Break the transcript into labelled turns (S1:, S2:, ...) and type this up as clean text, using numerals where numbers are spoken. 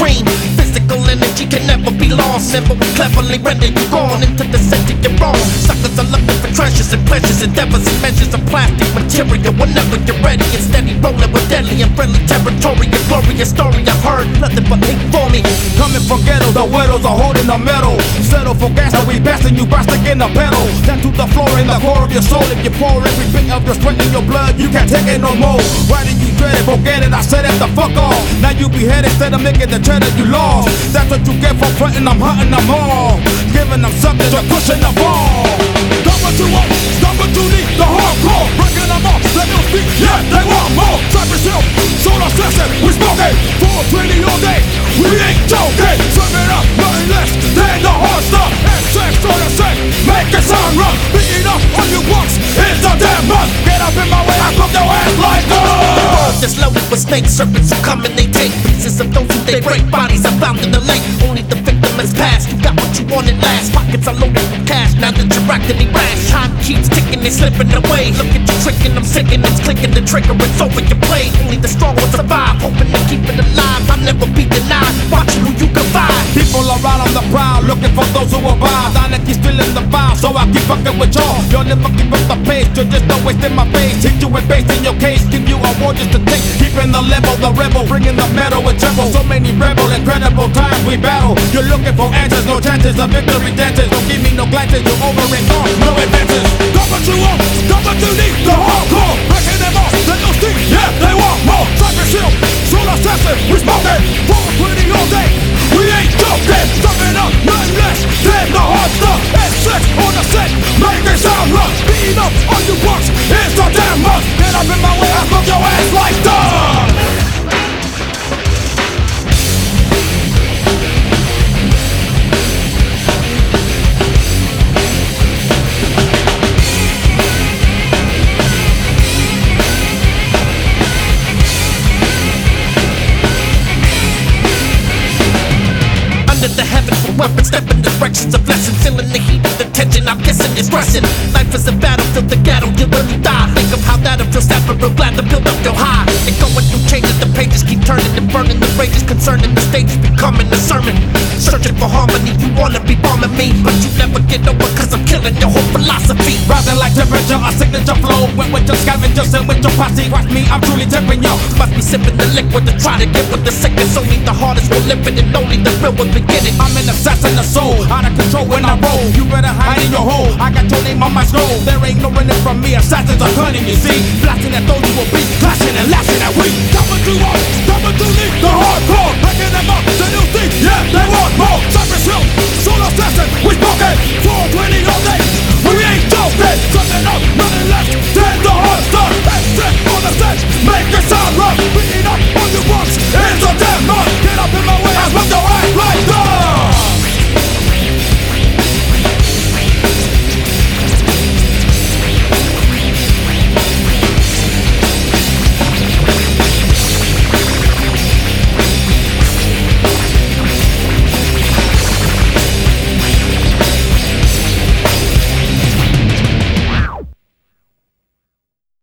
S1: cream. Physical energy can never be lost. Never we cleverly render you gone into the center you're wrong. Suckers are looking for treasures and pleasures, endeavors and measures of plastic material. Whenever you're ready and steady, rolling with deadly and friendly territory. A glorious story I've heard, nothing but hate for me.
S2: Coming from ghetto, the widows are holding the metal. Settle for gas, so we blasting you, busting in the pedal. Down to the floor in the core of your soul. If you pour every bit of your sweat in your blood, you can't take it no more. Why do you dread it? Forget it, I said it the fuck off. Now you be headed instead of making the cheddar you lost. That's what you get for frontin', I'm hunting them all. Giving them something to pushing the ball. Stop what you want, stop what you need. The hardcore, breaking them off. Let them speak, yeah, they want more. Cypress Hill, solar session, we smoking. 420 all day, we ain't joking. Serving up nothing less than the hard stuff. And sex for the sex, make it sound rough. Beating up on you once, it's a damn must. Get up in my way, I put your ass like
S1: The world is loaded with snake serpents who come and they take pieces of those who they break. Bodies are found in the lake, only the victim has passed. You got what you wanted last, pockets are loaded with cash. Now that you're acting rash, time keeps ticking and slipping away. Look at you tricking, I'm sicking, it's clicking the trigger, it's over your play. Only the strong will survive, hoping to keep it alive. I'll never be denied, watching who you can find.
S2: People around on the prowl, looking for those who survive. Dynasty still in the vibe, so I keep fucking with y'all. Y'all never keep up the pace, you're just not wasting my face. Hit you with bass in your case, give you a war just to take. Keeping the level, the rebel, bringing the metal with treble. So many rebel, incredible times we battle. You're looking for answers, no chances of victory dances. Don't give me no glances, you're over and gone, no advances. Got what you want, got what you need. The hardcore, breaking them off, let them steam, yeah, they want more. Cypress Hill, solar assassin, we smoking. 420 all day, we ain't joking. Serving up nothing less than the hard stuff. And sex on the set, make it sound rough. Beating up on you once, it's a damn must. Get up in my way, I smoke your ass like dust.
S1: The heaven for weapons, step in the directions of lessons. Feeling the heat of the tension, I'm guessing it's stressing. Life is a battlefield, the ghetto, you really die. Think of how that'll feel, snapper, real glad to build up your high. And going through changes, the pages keep turning and burning. The rages concerning the stages becoming a sermon. Searching for harmony, you wanna be bombing me, but you never get over cause I'm killing your whole philosophy.
S2: Rising like temperature, a signature flow. Went with your scavengers and with your posse. Watch me, I'm truly tipping yo.
S1: Must be sipping the liquid to try to get with the sickness. Only the hardest will live it and only the real will begin it.
S2: I'm an assassin of soul, out of control when I roll. You better hide in your hole, I got your name on my scroll. There ain't no running from me, assassins are cunning, you see. Blasting at those who will be clashing and lashing at we. Got what you